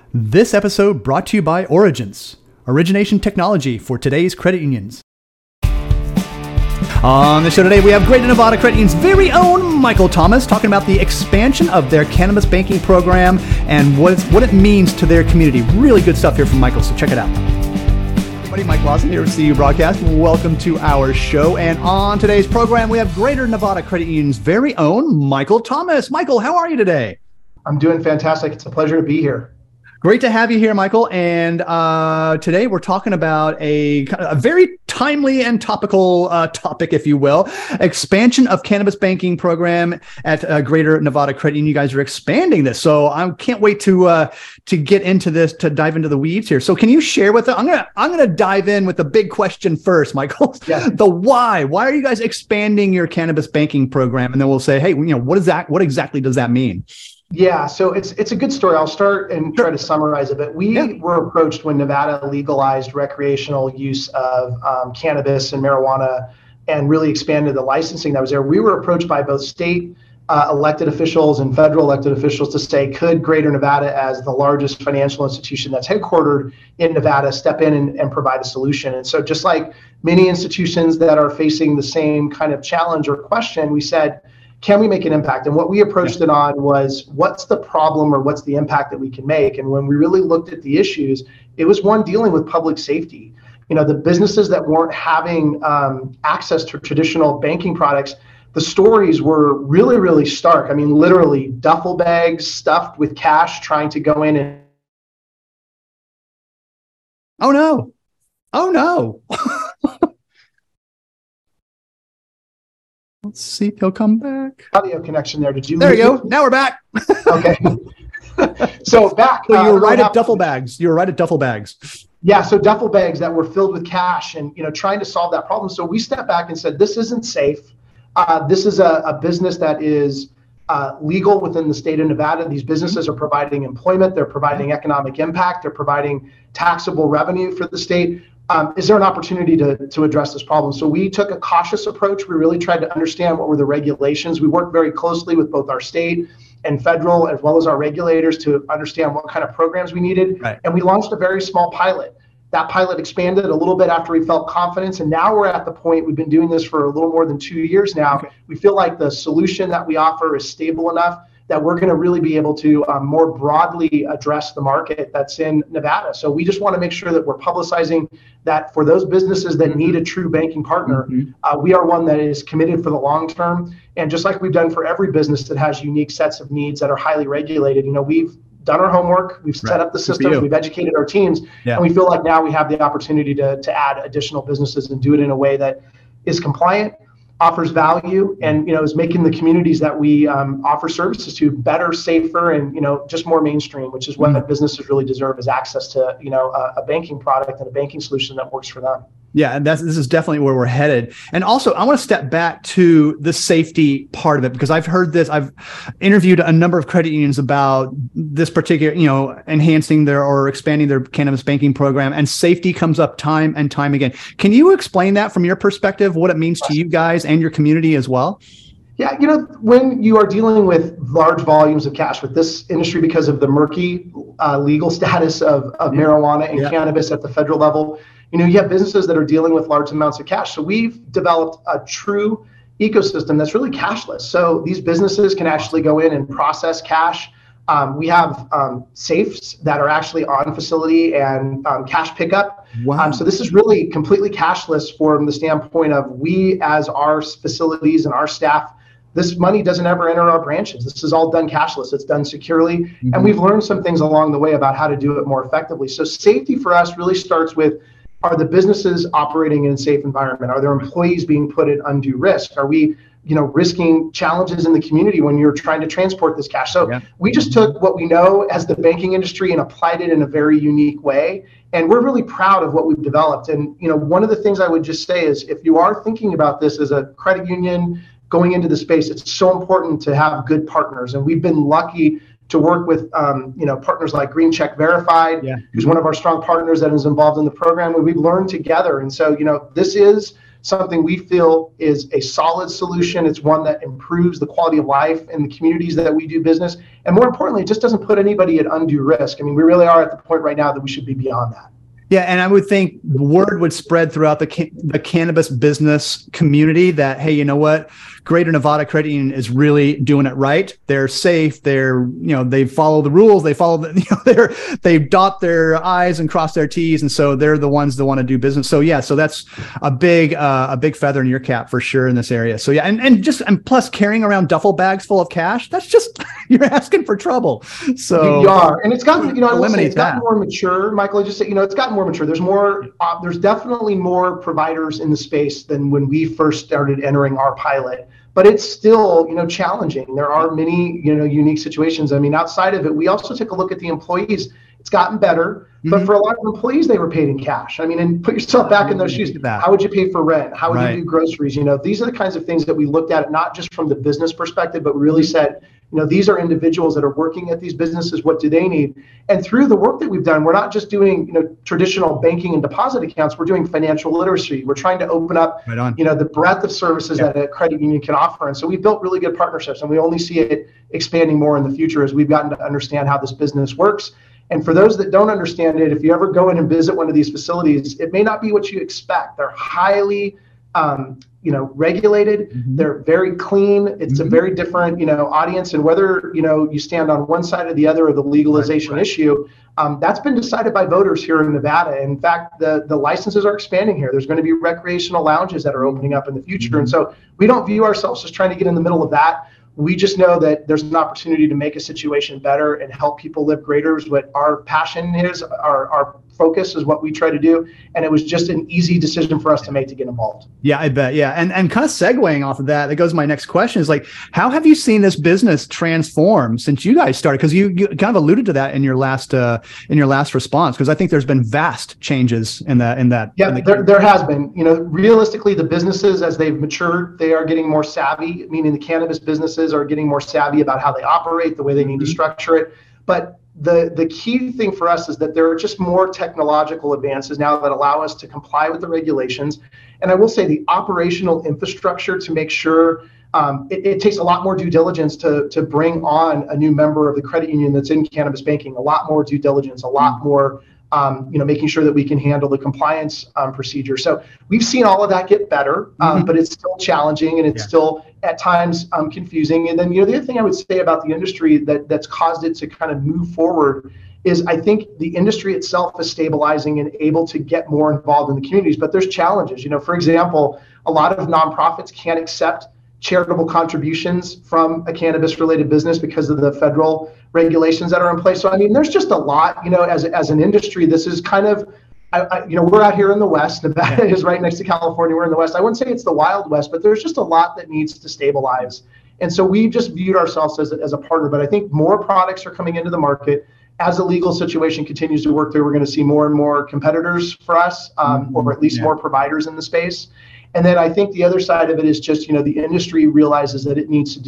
This episode brought to you by Origence, origination technology for today's credit unions. On the show today, we have Greater Nevada Credit Union's very own Michael Thomas talking about the expansion of their cannabis banking program and what it means to their community. Really good stuff here from Michael, so check it out. Everybody, Mike Lawson here with CU Broadcast. Welcome to our show. And on today's program, we have Greater Nevada Credit Union's very own Michael Thomas. Michael, how are you today? I'm doing fantastic. It's a pleasure to be here. Great to have you here, Michael. And today we're talking about a very timely and topical topic, if you will, expansion of cannabis banking program at Greater Nevada Credit Union. You guys are expanding this, so I can't wait to get into this, to dive into the weeds here. So, can you share with us? I'm gonna dive in with the big question first, Michael. Yeah. The why? Why are you guys expanding your cannabis banking program? And then we'll say, hey, what is that? What exactly does that mean? Yeah, so it's a good story. I'll start and try to summarize a bit. We were approached when Nevada legalized recreational use of cannabis and marijuana and really expanded the licensing that was there. We were approached by both state elected officials and federal elected officials to say, could Greater Nevada, as the largest financial institution that's headquartered in Nevada, step in and provide a solution? And so just like many institutions that are facing the same kind of challenge or question, we said, can we make an impact? And what we approached it on was, what's the problem or what's the impact that we can make? And when we really looked at the issues, it was one dealing with public safety. The businesses that weren't having access to traditional banking products, the stories were really, really stark. I mean, literally duffel bags stuffed with cash trying to go in and... Oh no. Let's see if he'll come back. Audio connection there. Did you? There you go. Now we're back. Okay. So back. So you were right at duffel bags. Yeah. So duffel bags that were filled with cash and, trying to solve that problem. So we stepped back and said, this isn't safe. This is a business that is legal within the state of Nevada. These businesses are providing employment. They're providing economic impact. They're providing taxable revenue for the state. Is there an opportunity to address this problem? So we took a cautious approach. We really tried to understand what were the regulations. We worked very closely with both our state and federal, as well as our regulators, to understand what kind of programs we needed. Right. And we launched a very small pilot. That pilot expanded a little bit after we felt confidence. And now we're at the point, we've been doing this for a little more than 2 years now. Okay. We feel like the solution that we offer is stable enough that we're going to really be able to more broadly address the market that's in Nevada. So we just want to make sure that we're publicizing that for those businesses that need a true banking partner, we are one that is committed for the long term. And just like we've done for every business that has unique sets of needs that are highly regulated, we've done our homework, we've set up the systems, we've educated our teams, and we feel like now we have the opportunity to add additional businesses and do it in a way that is compliant, offers value, and is making the communities that we offer services to better, safer, and just more mainstream, which is what businesses really deserve, is access to a banking product and a banking solution that works for them. Yeah, and this is definitely where we're headed. And also, I want to step back to the safety part of it, because I've heard this. I've interviewed a number of credit unions about this particular, enhancing their or expanding their cannabis banking program, and safety comes up time and time again. Can you explain that from your perspective, what it means to you guys and your community as well? Yeah, when you are dealing with large volumes of cash with this industry, because of the murky legal status of marijuana and cannabis at the federal level, you have businesses that are dealing with large amounts of cash. So we've developed a true ecosystem that's really cashless. So these businesses can actually go in and process cash. We have safes that are actually on facility and cash pickup. Wow. So this is really completely cashless from the standpoint of we, as our facilities and our staff, this money doesn't ever enter our branches. This is all done cashless. It's done securely. And we've learned some things along the way about how to do it more effectively. So safety for us really starts with, are the businesses operating in a safe environment? Are their employees being put at undue risk? Are we, risking challenges in the community when you're trying to transport this cash? So we just took what we know as the banking industry and applied it in a very unique way. And we're really proud of what we've developed. And, one of the things I would just say is, if you are thinking about this as a credit union going into the space, it's so important to have good partners. And we've been lucky to work with partners like Green Check Verified, who's one of our strong partners that is involved in the program, where we've learned together. And so, this is something we feel is a solid solution. It's one that improves the quality of life in the communities that we do business. And more importantly, it just doesn't put anybody at undue risk. I mean, we really are at the point right now that we should be beyond that. Yeah, and I would think word would spread throughout the cannabis business community that, hey, you know what? Greater Nevada Credit Union is really doing it right. They're safe. They follow the rules. They follow they dot their I's and cross their T's, and so they're the ones that want to do business. So yeah, so that's a big feather in your cap for sure in this area. So yeah, and plus carrying around duffel bags full of cash, that's just you're asking for trouble. So you are, and it's gotten I will say it's gotten more mature, Michael. I just say it's gotten more mature. There's more. There's definitely more providers in the space than when we first started entering our pilot. But it's still, challenging. There are many, unique situations. I mean, outside of it, we also take a look at the employees. It's gotten better, but for a lot of employees, they were paid in cash. I mean, and put yourself back in those shoes. How would you pay for rent? How would you do groceries? These are the kinds of things that we looked at, not just from the business perspective, but really said, these are individuals that are working at these businesses. What do they need? And through the work that we've done, we're not just doing, traditional banking and deposit accounts. We're doing financial literacy. We're trying to open up, the breadth of services that a credit union can offer. And so we've built really good partnerships, and we only see it expanding more in the future as we've gotten to understand how this business works. And for those that don't understand it, if you ever go in and visit one of these facilities, it may not be what you expect. They're highly regulated. They're very clean. It's a very different, audience. And whether, you stand on one side or the other of the legalization issue, that's been decided by voters here in Nevada. In fact, the licenses are expanding here. There's going to be recreational lounges that are opening up in the future. And so we don't view ourselves as trying to get in the middle of that. We just know that there's an opportunity to make a situation better and help people live greater is what our passion is, our focus is what we try to do. And it was just an easy decision for us to make to get involved. Yeah, I bet. Yeah. And kind of segueing off of that goes to my next question is like, how have you seen this business transform since you guys started? Because you kind of alluded to that in your last response, because I think there's been vast changes in that. Yeah, there has been. Realistically, the businesses, as they've matured, they are getting more savvy, meaning the cannabis businesses are getting more savvy about how they operate, the way they need to structure it. But the key thing for us is that there are just more technological advances now that allow us to comply with the regulations. And I will say the operational infrastructure to make sure it takes a lot more due diligence to bring on a new member of the credit union that's in cannabis banking, a lot more due diligence, a lot more making sure that we can handle the compliance procedure. So we've seen all of that get better, but it's still challenging and it's still at times confusing. And then, the other thing I would say about the industry that's caused it to kind of move forward is I think the industry itself is stabilizing and able to get more involved in the communities, but there's challenges. For example, a lot of nonprofits can't accept charitable contributions from a cannabis related business because of the federal regulations that are in place. So, I mean, there's just a lot, as an industry, this is kind of, we're out here in the West. Nevada is right next to California. We're in the West. I wouldn't say it's the Wild West, but there's just a lot that needs to stabilize. And so we just viewed ourselves as a partner, but I think more products are coming into the market. As the legal situation continues to work through, we're going to see more and more competitors for us, or at least more providers in the space. And then I think the other side of it is just, the industry realizes that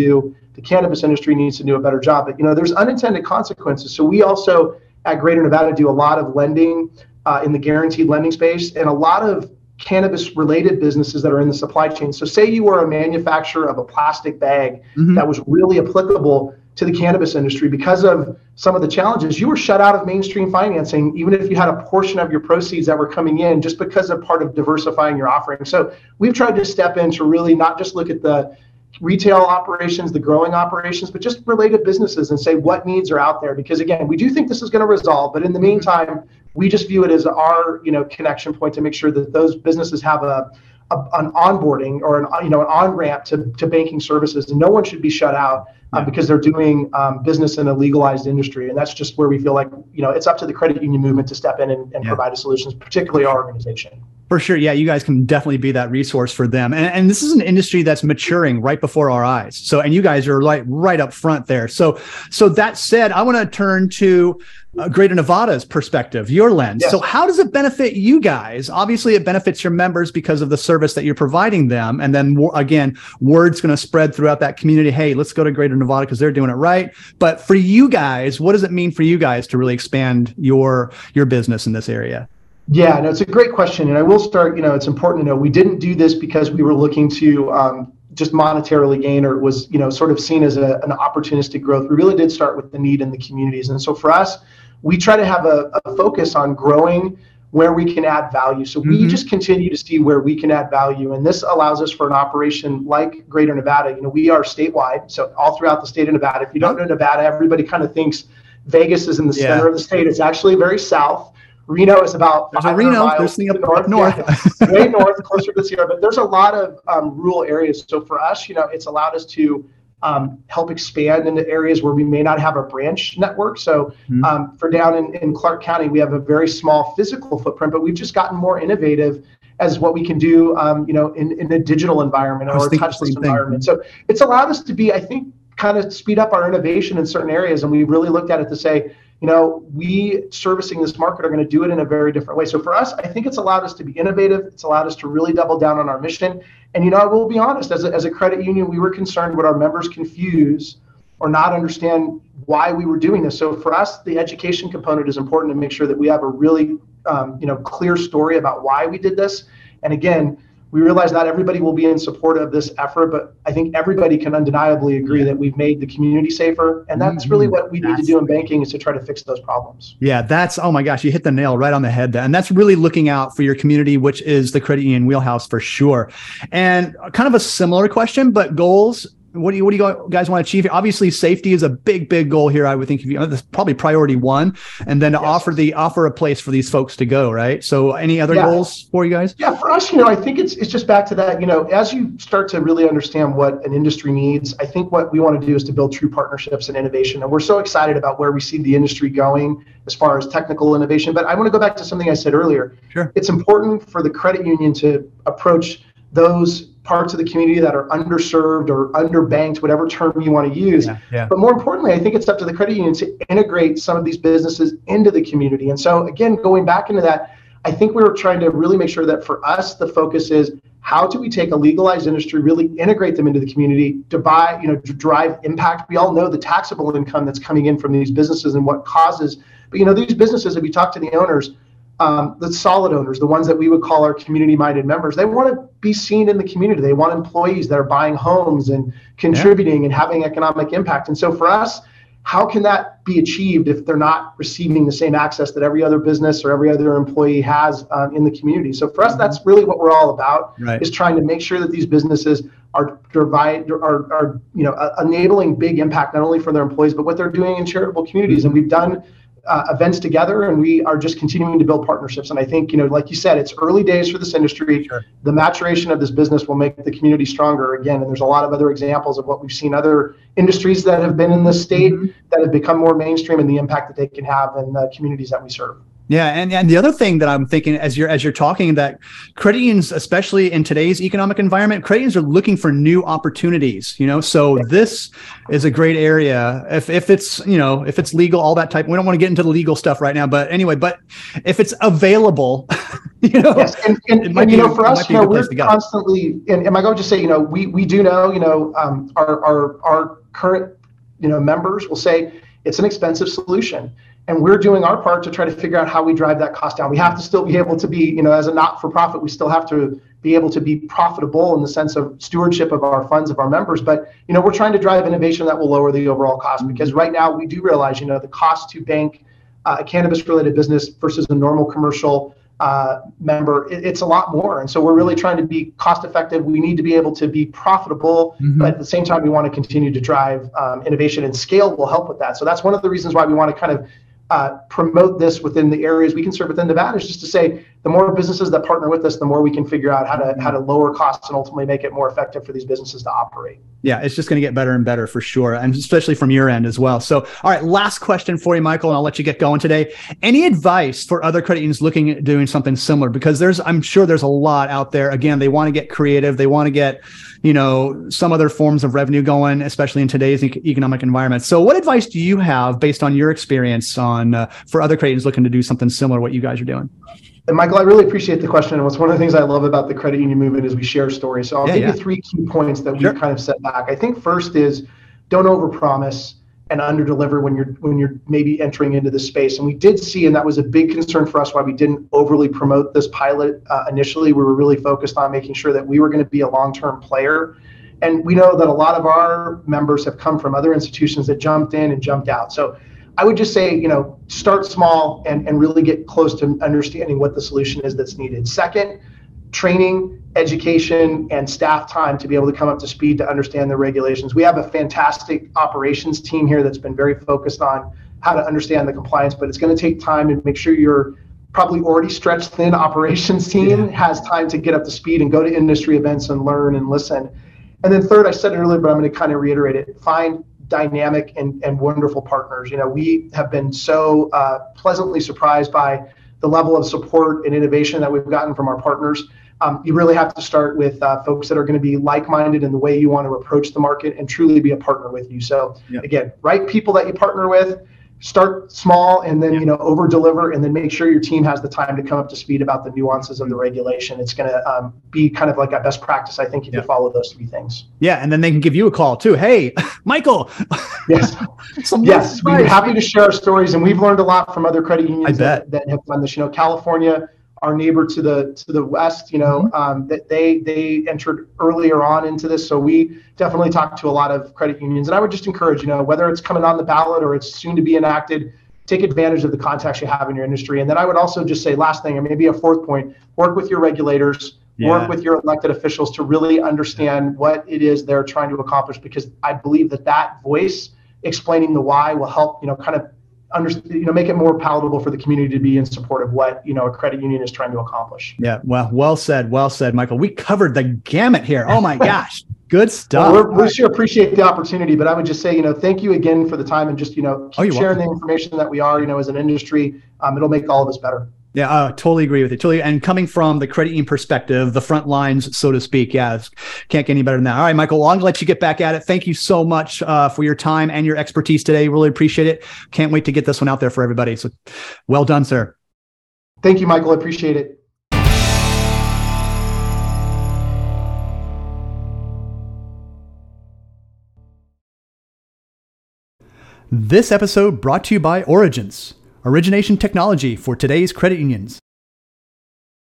the cannabis industry needs to do a better job. But, there's unintended consequences. So we also at Greater Nevada do a lot of lending in the guaranteed lending space and a lot of cannabis related businesses that are in the supply chain. So say you were a manufacturer of a plastic bag that was really applicable to the cannabis industry. Because of some of the challenges, you were shut out of mainstream financing, even if you had a portion of your proceeds that were coming in, just because of part of diversifying your offering. So we've tried to step in to really not just look at the retail operations, the growing operations, but just related businesses and say what needs are out there. Because again, we do think this is going to resolve, but in the meantime, we just view it as our, connection point to make sure that those businesses have an onboarding or an on-ramp to banking services, and no one should be shut out because they're doing business in a legalized industry. And that's just where we feel like, it's up to the credit union movement to step in and provide a solutions, particularly our organization. For sure. Yeah, you guys can definitely be that resource for them. And this is an industry that's maturing right before our eyes. So, and you guys are like right up front there. So that said, I want to turn to Greater Nevada's perspective, your lens. Yes. So how does it benefit you guys? Obviously, it benefits your members because of the service that you're providing them. And then again, word's going to spread throughout that community. Hey, let's go to Greater Nevada because they're doing it right. But for you guys, what does it mean for you guys to really expand your business in this area? Yeah, no, it's a great question. And I will start, it's important to know we didn't do this because we were looking to just monetarily gain, or it was, sort of seen as an opportunistic growth. We really did start with the need in the communities. And so for us, we try to have a focus on growing where we can add value. So we just continue to see where we can add value. And this allows us for an operation like Greater Nevada. We are statewide, so all throughout the state of Nevada. If you don't know Nevada, everybody kind of thinks Vegas is in the center of the state. It's actually very south. Reno is about 500 miles to the north. Yeah, way north, closer to the Sierra. But there's a lot of rural areas. So for us, it's allowed us to help expand into areas where we may not have a branch network. So for down in Clark County, we have a very small physical footprint, but we've just gotten more innovative as what we can do, in a digital environment or a touchless environment. So it's allowed us to be, I think, kind of speed up our innovation in certain areas. And we really looked at it to say, we servicing this market are going to do it in a very different way. So for us, I think it's allowed us to be innovative. It's allowed us to really double down on our mission. And, I will be honest, as a credit union, we were concerned would our members confuse or not understand why we were doing this. So for us, the education component is important to make sure that we have a really, clear story about why we did this. And again, we realize not everybody will be in support of this effort, but I think everybody can undeniably agree that we've made the community safer. And that's really what we need to do in banking, is to try to fix those problems. Yeah, oh my gosh, you hit the nail right on the head there. And that's really looking out for your community, which is the credit union wheelhouse for sure. And kind of a similar question, but goals. What do you guys want to achieve here? Obviously, safety is a big goal here. I would think that's probably priority one, and then to offer a place for these folks to go. Right. So, any other goals for you guys? Yeah, for us, I think it's just back to that. As you start to really understand what an industry needs, I think what we want to do is to build true partnerships and innovation. And we're so excited about where we see the industry going as far as technical innovation. But I want to go back to something I said earlier. Sure. It's important for the credit union to approach those parts of the community that are underserved or underbanked, whatever term you want to use. But more importantly, I think it's up to the credit union to integrate some of these businesses into the community. And so again, going back into that, I think we were trying to really make sure that for us, the focus is how do we take a legalized industry, really integrate them into the community to drive impact. We all know the taxable income that's coming in from these businesses and what causes, but these businesses, if you talk to the owners, the solid owners, the ones that we would call our community-minded members, they want to be seen in the community. They want employees that are buying homes and contributing and having economic impact. And so for us, how can that be achieved if they're not receiving the same access that every other business or every other employee has in the community? So for us, that's really what we're all about, is trying to make sure that these businesses are enabling big impact, not only for their employees, but what they're doing in charitable communities. And we've done events together, and we are just continuing to build partnerships. And I think, like you said, it's early days for this industry. Sure. The maturation of this business will make the community stronger again. And there's a lot of other examples of what we've seen other industries that have been in the state that have become more mainstream, and the impact that they can have in the communities that we serve. Yeah, and the other thing that I'm thinking as you're talking, that credit unions, especially in today's economic environment, credit unions are looking for new opportunities. So this is a great area. If it's if it's legal, all that type. We don't want to get into the legal stuff right now, but anyway, but if it's available, yes, and for us, we're constantly, and Michael would just say, we do know, our current members will say it's an expensive solution. And we're doing our part to try to figure out how we drive that cost down. We have to still be able to be, as a not-for-profit, we still have to be able to be profitable in the sense of stewardship of our funds of our members. But, we're trying to drive innovation that will lower the overall cost, because right now we do realize, the cost to bank a cannabis-related business versus a normal commercial member, it's a lot more. And so we're really trying to be cost-effective. We need to be able to be profitable, but at the same time, we want to continue to drive innovation, and scale will help with that. So that's one of the reasons why we want to kind of promote this within the areas we can serve within Nevada, is just to say the more businesses that partner with us, the more we can figure out how to lower costs and ultimately make it more effective for these businesses to operate. Yeah, it's just going to get better and better for sure, and especially from your end as well. So, all right, last question for you, Michael, and I'll let you get going today. Any advice for other credit unions looking at doing something similar? Because I'm sure there's a lot out there. Again, they want to get creative. They want to get some other forms of revenue going, especially in today's economic environment. So what advice do you have based on your experience for other credit unions looking to do something similar to what you guys are doing? And Michael, I really appreciate the question. And what's one of the things I love about the credit union movement is we share stories. So I'll give you 3 key points that we've kind of set back. I think first is don't overpromise and underdeliver when you're maybe entering into this space. And we did see, and that was a big concern for us, why we didn't overly promote this pilot initially. We were really focused on making sure that we were going to be a long-term player. And we know that a lot of our members have come from other institutions that jumped in and jumped out. So I would just say, start small and really get close to understanding what the solution is that's needed. Second, training, education, and staff time to be able to come up to speed to understand the regulations. We have a fantastic operations team here that's been very focused on how to understand the compliance, but it's going to take time, and make sure your probably already stretched thin operations team has time to get up to speed and go to industry events and learn and listen. And then third, I said it earlier, but I'm going to kind of reiterate it. Find dynamic and wonderful partners. We have been so pleasantly surprised by the level of support and innovation that we've gotten from our partners. You really have to start with folks that are going to be like-minded in the way you want to approach the market and truly be a partner with you. So again, right people that you partner with, start small, and then over deliver, and then make sure your team has the time to come up to speed about the nuances of the regulation. It's going to be kind of like a best practice, I think, if you follow those three things. Yeah, and then they can give you a call too. Hey, Michael. Yes, yes, we're happy to share our stories, and we've learned a lot from other credit unions that have done this. California, our neighbor to the west, that they entered earlier on into this. So we definitely talked to a lot of credit unions. And I would just encourage, whether it's coming on the ballot or it's soon to be enacted, take advantage of the contacts you have in your industry. And then I would also just say, last thing, and maybe a fourth point, work with your regulators, work with your elected officials to really understand what it is they're trying to accomplish, because I believe that voice explaining the why will help, kind of make it more palatable for the community to be in support of what a credit union is trying to accomplish. Yeah, well said, Michael. We covered the gamut here. Oh my gosh, good stuff. Well, we sure appreciate the opportunity, but I would just say, thank you again for the time, and just keep sharing the information that we are, as an industry. It'll make all of us better. Yeah, totally agree with you. Totally. And coming from the credit union perspective, the front lines, so to speak. Yeah, can't get any better than that. All right, Michael, well, I'm going to let you get back at it. Thank you so much for your time and your expertise today. Really appreciate it. Can't wait to get this one out there for everybody. So well done, sir. Thank you, Michael. I appreciate it. This episode brought to you by Origence, origination technology for today's credit unions.